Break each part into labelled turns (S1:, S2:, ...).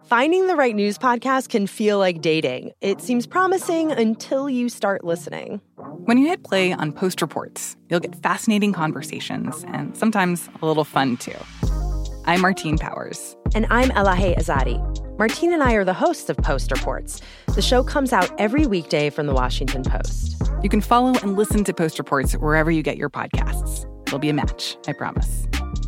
S1: Finding the right news podcast can feel like dating. It seems promising until you start listening.
S2: When you hit play on Post Reports, you'll get fascinating conversations and sometimes a little fun, too. I'm Martine Powers.
S1: And I'm Elahe Azadi. Martine and I are the hosts of Post Reports. The show comes out every weekday from the Washington Post.
S2: You can follow and listen to Post Reports wherever you get your podcasts. It'll be a match, I promise.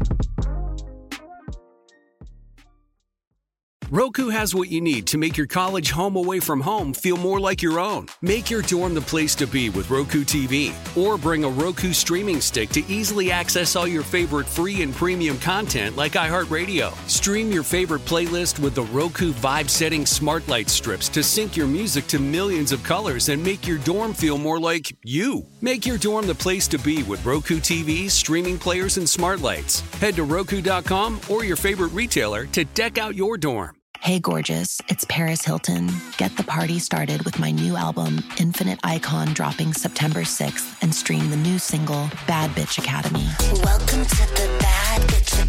S3: Roku has what you need to make your college home away from home feel more like your own. Make your dorm the place to be with Roku TV. Or bring a Roku streaming stick to easily access all your favorite free and premium content like iHeartRadio. Stream your favorite playlist with the Roku Vibe Setting Smart Light strips to sync your music to millions of colors and make your dorm feel more like you. Make your dorm the place to be with Roku TVs, streaming players, and smart lights. Head to Roku.com or your favorite retailer to deck out your dorm.
S4: Hey, gorgeous, it's Paris Hilton. Get the party started with my new album, Infinite Icon, dropping September 6th, and stream the new single, Bad Bitch Academy.
S5: Welcome to the Bad Bitch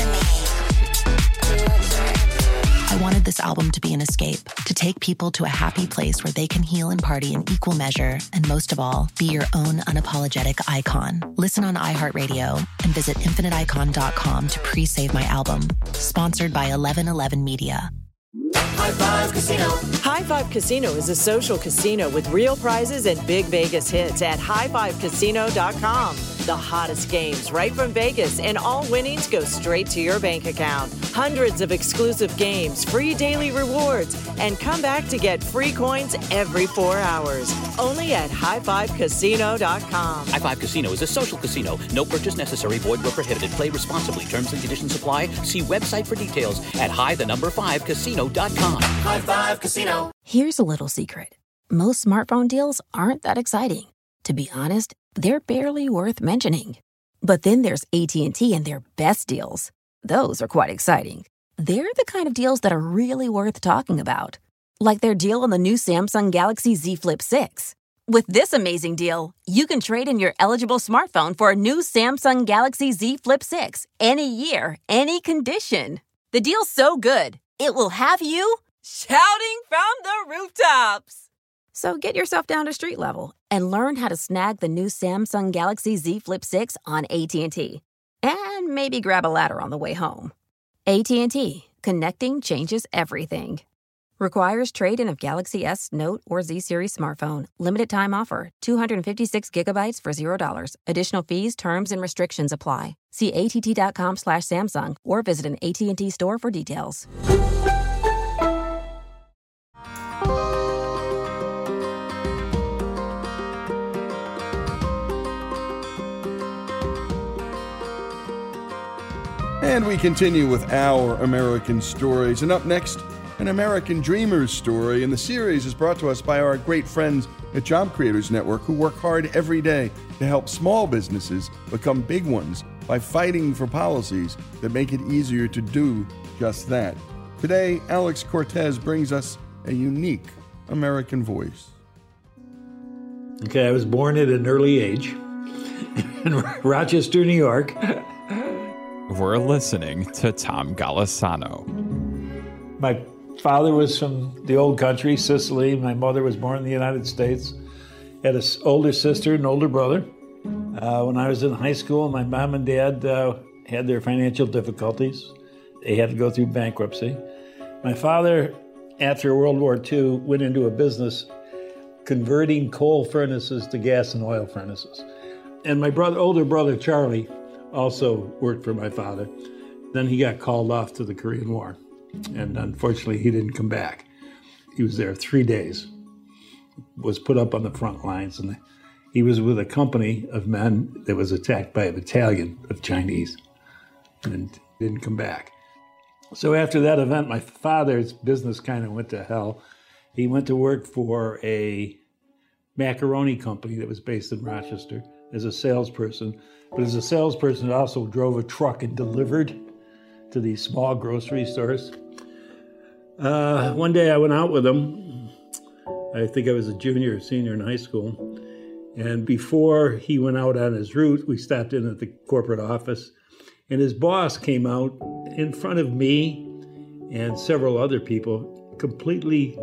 S5: Academy.
S4: I wanted this album to be an escape, to take people to a happy place where they can heal and party in equal measure, and most of all, be your own unapologetic icon. Listen on iHeartRadio and visit infiniteicon.com to pre-save my album. Sponsored by 1111 Media.
S6: High Five Casino. High Five Casino is a social casino with real prizes and big Vegas hits at highfivecasino.com. The hottest games right from Vegas, and all winnings go straight to your bank account. Hundreds of exclusive games, free daily rewards, and come back to get free coins every 4 hours. Only at highfivecasino.com.
S7: High Five Casino is a social casino. No purchase necessary. Void where prohibited. Play responsibly. Terms and conditions apply. See website for details at high5casino.com.
S6: High Five Casino.
S8: Here's a little secret. Most smartphone deals aren't that exciting. To be honest, they're barely worth mentioning. But then there's AT&T and their best deals. Those are quite exciting. They're the kind of deals that are really worth talking about. Like their deal on the new Samsung Galaxy Z Flip 6. With this amazing deal, you can trade in your eligible smartphone for a new Samsung Galaxy Z Flip 6 any year, any condition. The deal's so good, it will have you shouting from the rooftops. So get yourself down to street level and learn how to snag the new Samsung Galaxy Z Flip 6 on AT&T. And maybe grab a ladder on the way home. AT&T. Connecting changes everything. Requires trade-in of Galaxy S, Note, or Z Series smartphone. Limited time offer. 256 gigabytes for $0. Additional fees, terms, and restrictions apply. See att.com/Samsung or visit an AT&T store for details.
S9: And we continue with our American stories. And up next, an American Dreamer's story. And the series is brought to us by our great friends at Job Creators Network, who work hard every day to help small businesses become big ones by fighting for policies that make it easier to do just that. Today, Alex Cortez brings us a unique American voice.
S10: Okay, I was born at an early age in Rochester, New York.
S11: We're listening to Tom Golisano.
S10: My father was from the old country, Sicily. My mother was born in the United States. Had an older sister and older brother. When I was in high school, my mom and dad had their financial difficulties. They had to go through bankruptcy. My father, after World War II, went into a business converting coal furnaces to gas and oil furnaces. And my older brother, Charlie, also worked for my father. Then he got called off to the Korean War. And unfortunately, he didn't come back. He was there 3 days, was put up on the front lines. And he was with a company of men that was attacked by a battalion of Chinese and didn't come back. So after that event, my father's business kind of went to hell. He went to work for a macaroni company that was based in Rochester as a salesperson. But as a salesperson, he also drove a truck and delivered to these small grocery stores. One day I went out with him. I think I was a junior or senior in high school. And before he went out on his route, we stopped in at the corporate office. And his boss came out in front of me and several other people completely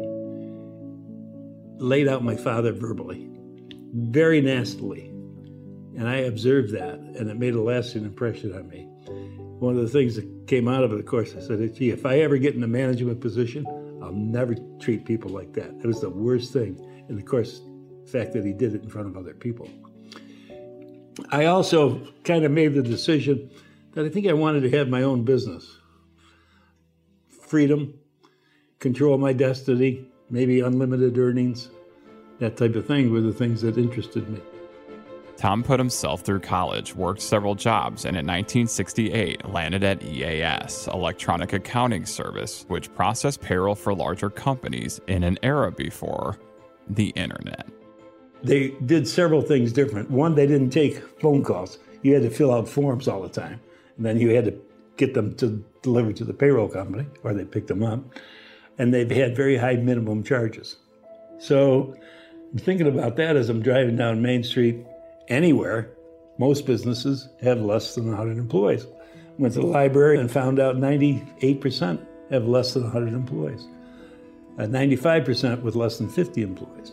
S10: laid out my father verbally, very nastily. And I observed that, and it made a lasting impression on me. One of the things that came out of it, of course, I said, gee, if I ever get in a management position, I'll never treat people like that. It was the worst thing. And of course, the fact that he did it in front of other people. I also kind of made the decision that I think I wanted to have my own business. Freedom, control my destiny, maybe unlimited earnings, that type of thing were the things that interested me.
S11: Tom put himself through college, worked several jobs, and in 1968 landed at EAS, Electronic Accounting Service, which processed payroll for larger companies in an era before the internet.
S10: They did several things different. One, they didn't take phone calls. You had to fill out forms all the time. And then you had to get them to deliver to the payroll company, or they picked them up. And they had very high minimum charges. So I'm thinking about that as I'm driving down Main Street anywhere. Most businesses have less than 100 employees. Went to the library and found out 98% have less than 100 employees. 95% with less than 50 employees.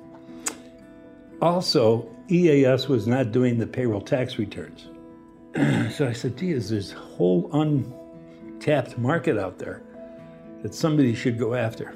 S10: Also, EAS was not doing the payroll tax returns. So I said, gee, there's this whole untapped market out there that somebody should go after.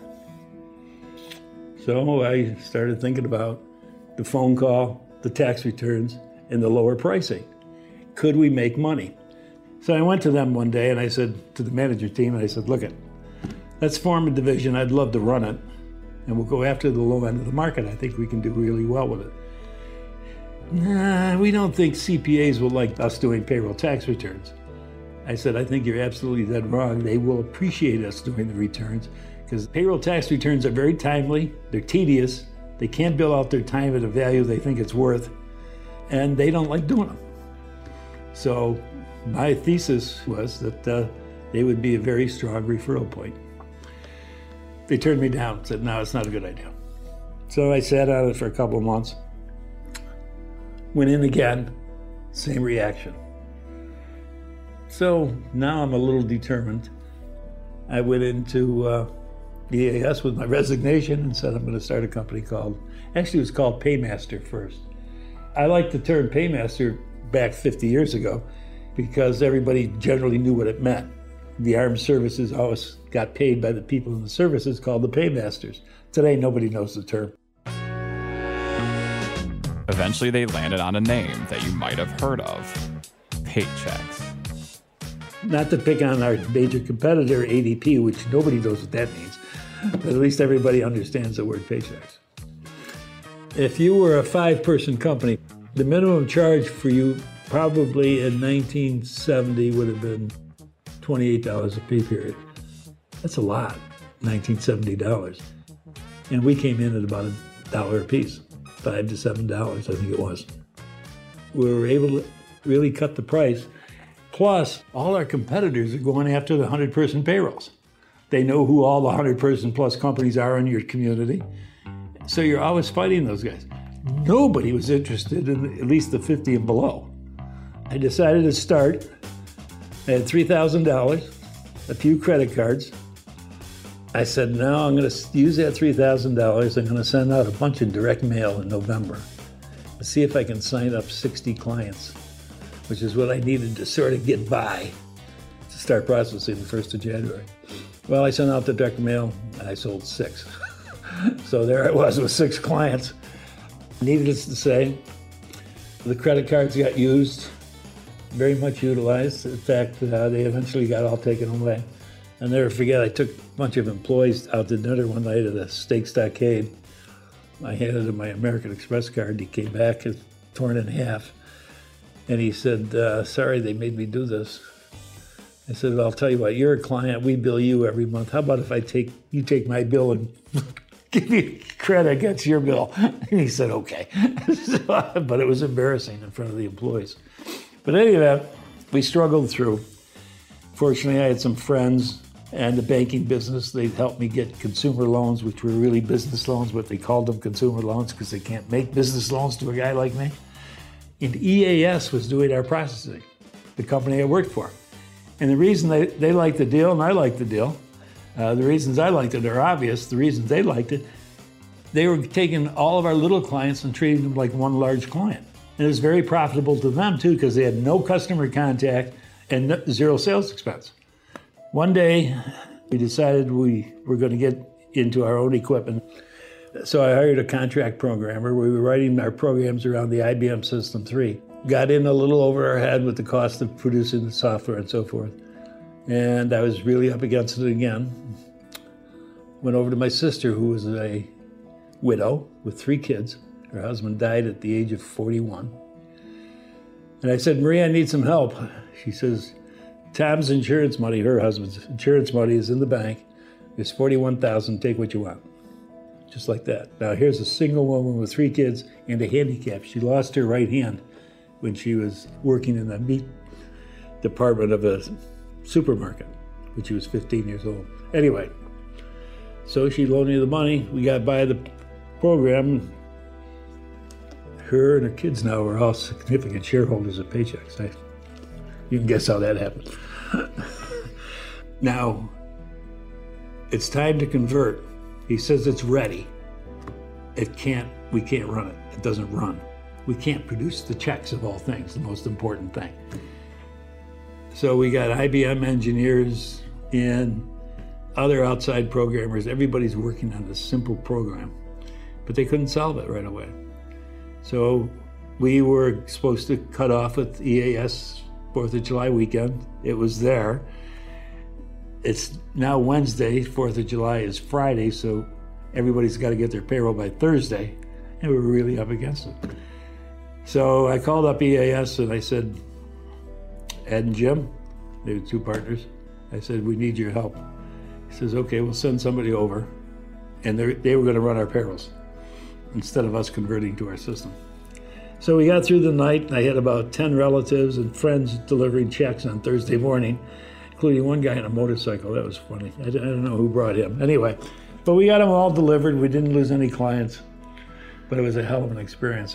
S10: So I started thinking about the phone call, the tax returns, and the lower pricing. Could we make money? So I went to them one day and I said to the manager team, and I said, look, let's form a division. I'd love to run it. And we'll go after the low end of the market. I think we can do really well with it. Nah, we don't think CPAs will like us doing payroll tax returns. I said, I think you're absolutely dead wrong. They will appreciate us doing the returns because payroll tax returns are very timely. They're tedious. They can't bill out their time at a value they think it's worth. And they don't like doing them. So my thesis was that they would be a very strong referral point. They turned me down, said, no, it's not a good idea. So I sat on it for a couple of months. Went in again, same reaction. So now I'm a little determined. I went into EAS with my resignation and said I'm going to start a company called, actually it was called Paymaster first. I like the term Paymaster back 50 years ago because everybody generally knew what it meant. The armed services always got paid by the people in the services called the paymasters. Today, nobody knows the term.
S11: Eventually, they landed on a name that you might have heard of, Paychex.
S10: Not to pick on our major competitor, ADP, which nobody knows what that means, but at least everybody understands the word Paychex. If you were a 5-person company, the minimum charge for you probably in 1970 would have been $28 a pay period. That's a lot, $1970. And we came in at about $1 a piece, $5 to $7, I think it was. We were able to really cut the price. Plus, all our competitors are going after the 100-person payrolls. They know who all the 100-person plus companies are in your community. So you're always fighting those guys. Nobody was interested in at least the 50 and below. I decided to start. I had $3,000, a few credit cards. I said, no, I'm going to use that $3,000. I'm going to send out a bunch of direct mail in November and see if I can sign up 60 clients, which is what I needed to sort of get by to start processing the 1st of January. Well, I sent out the direct mail and I sold 6. So there I was with 6 clients. Needless to say, the credit cards got used, very much utilized. In fact, they eventually got all taken away. I'll never forget, I took a bunch of employees out to dinner one night at a steak stockade. I handed him my American Express card. He came back, torn in half. And he said, sorry, they made me do this. I said, well, I'll tell you what, you're a client. We bill you every month. How about if you take my bill and give me credit against your bill? And he said, okay. But it was embarrassing in front of the employees. But anyway, we struggled through. Fortunately, I had some friends and the banking business. They helped me get consumer loans, which were really business loans, but they called them consumer loans because they can't make business loans to a guy like me. And EAS was doing our processing, the company I worked for. And the reason they liked the deal, and I liked the deal, The reasons I liked it are obvious. The reasons they liked it, they were taking all of our little clients and treating them like one large client. And it was very profitable to them too, because they had no customer contact and zero sales expense. One day, we decided we were going to get into our own equipment. So I hired a contract programmer. We were writing our programs around the IBM System 3. Got in a little over our head with the cost of producing the software and so forth. And I was really up against it again. Went over to my sister, who was a widow with 3 kids. Her husband died at the age of 41. And I said, Maria, I need some help. She says, Tom's insurance money, her husband's insurance money, is in the bank. There's $41,000, take what you want. Just like that. Now here's a single woman with 3 kids and a handicap. She lost her right hand when she was working in the meat department of a supermarket when she was 15 years old. Anyway, so she loaned me the money. We got by the program. Her and her kids now are all significant shareholders of Paychex. You can guess how that happened. Now, it's time to convert. He says it's ready. We can't run it. It doesn't run. We can't produce the checks of all things, the most important thing. So we got IBM engineers and other outside programmers. Everybody's working on this simple program, but they couldn't solve it right away. So we were supposed to cut off with EAS 4th of July weekend. It was there. It's now Wednesday, 4th of July is Friday, so everybody's got to get their payroll by Thursday, and we were really up against it. So I called up EAS and I said, Ed and Jim, they were 2 partners, I said, we need your help. He says, okay, we'll send somebody over, and they were going to run our payrolls instead of us converting to our system. So we got through the night, and I had about 10 relatives and friends delivering checks on Thursday morning, including one guy on a motorcycle. That was funny. I don't know who brought him. Anyway, but we got them all delivered. We didn't lose any clients, but it was a hell of an experience.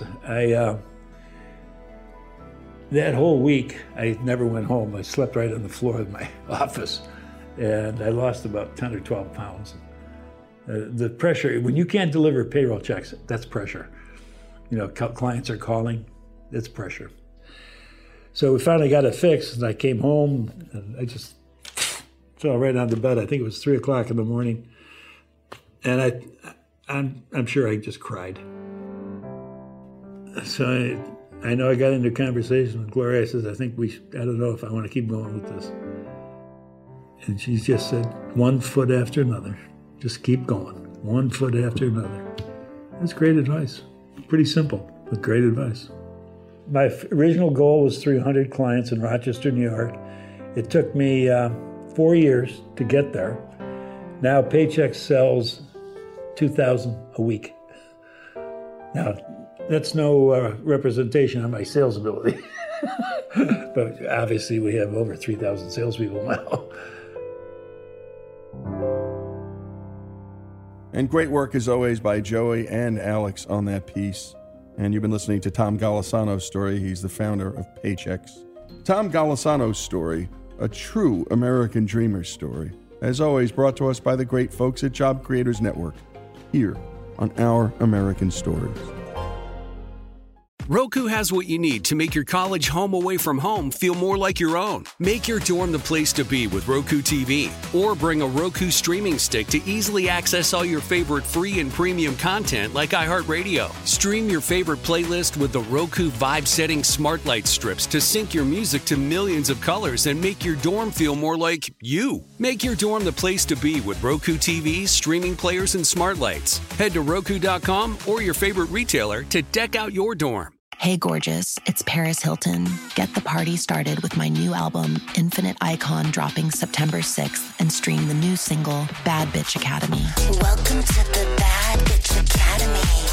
S10: That whole week, I never went home. I slept right on the floor of my office, and I lost about 10 or 12 pounds. The pressure, when you can't deliver payroll checks, that's pressure. You know, clients are calling, it's pressure. So we finally got it fixed, and I came home, and I just fell right onto bed. I think it was 3 o'clock in the morning, and I'm sure I just cried. So I know I got into a conversation with Gloria. I says, I don't know if I want to keep going with this. And she just said, 1 foot after another. Just keep going, 1 foot after another. That's great advice. Pretty simple, but great advice. My original goal was 300 clients in Rochester, New York. It took me 4 years to get there. Now Paychex sells 2,000 a week. Now, that's no representation of my sales ability. But obviously we have over 3,000 salespeople now.
S9: And great work, as always, by Joey and Alex on that piece. And you've been listening to Tom Golisano's story. He's the founder of Paychex. Tom Golisano's story, a true American dreamer story, as always, brought to us by the great folks at Job Creators Network, here on Our American Stories.
S3: Roku has what you need to make your college home away from home feel more like your own. Make your dorm the place to be with Roku TV, or bring a Roku streaming stick to easily access all your favorite free and premium content like iHeartRadio. Stream your favorite playlist with the Roku Vibe Setting Smart Light strips to sync your music to millions of colors and make your dorm feel more like you. Make your dorm the place to be with Roku TVs, streaming players, and smart lights. Head to Roku.com or your favorite retailer to deck out your dorm.
S4: Hey, gorgeous, it's Paris Hilton. Get the party started with my new album, Infinite Icon, dropping September 6th, and stream the new single, Bad Bitch Academy.
S5: Welcome to the Bad Bitch Academy.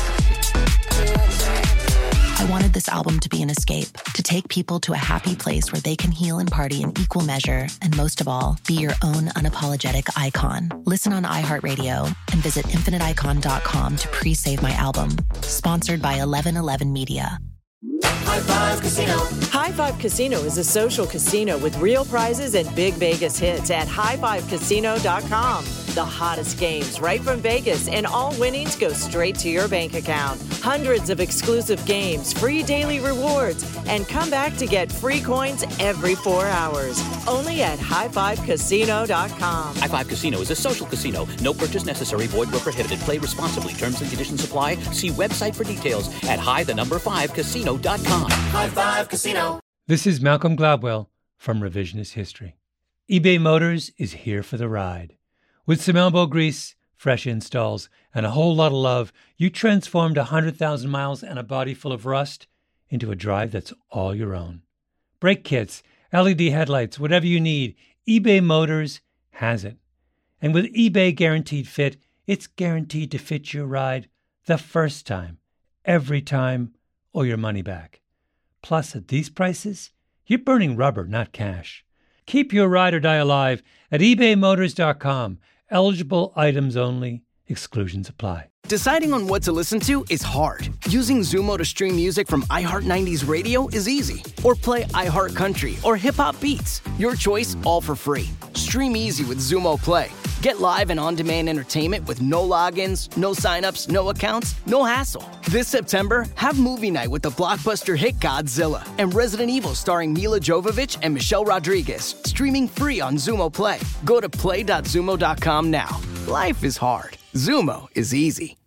S4: I wanted this album to be an escape, to take people to a happy place where they can heal and party in equal measure, and most of all, be your own unapologetic icon. Listen on iHeartRadio and visit infiniteicon.com to pre-save my album. Sponsored by 1111 Media.
S6: High Five Casino. High Five Casino is a social casino with real prizes and big Vegas hits at highfivecasino.com. The hottest games right from Vegas, and all winnings go straight to your bank account. Hundreds of exclusive games, free daily rewards, and come back to get free coins every 4 hours. Only at highfivecasino.com.
S7: High Five Casino is a social casino. No purchase necessary. Void where prohibited. Play responsibly. Terms and conditions apply. See website for details at high5casino.com. High Five Casino.
S12: This is Malcolm Gladwell from Revisionist History. eBay Motors is here for the ride. With some elbow grease, fresh installs, and a whole lot of love, you transformed 100,000 miles and a body full of rust into a drive that's all your own. Brake kits, LED headlights, whatever you need, eBay Motors has it. And with eBay Guaranteed Fit, it's guaranteed to fit your ride the first time, every time, or your money back. Plus, at these prices, you're burning rubber, not cash. Keep your ride or die alive at ebaymotors.com. Eligible items only. Exclusions apply.
S13: Deciding on what to listen to is hard. Using Zumo to stream music from iHeart 90s Radio is easy. Or play iHeart Country or Hip Hop Beats. Your choice, all for free. Stream easy with Zumo Play. Get live and on-demand entertainment with no logins, no signups, no accounts, no hassle. This September, have movie night with the blockbuster hit Godzilla and Resident Evil starring Mila Jovovich and Michelle Rodriguez, streaming free on Zumo Play. Go to play.zumo.com now. Life is hard. Zumo is easy.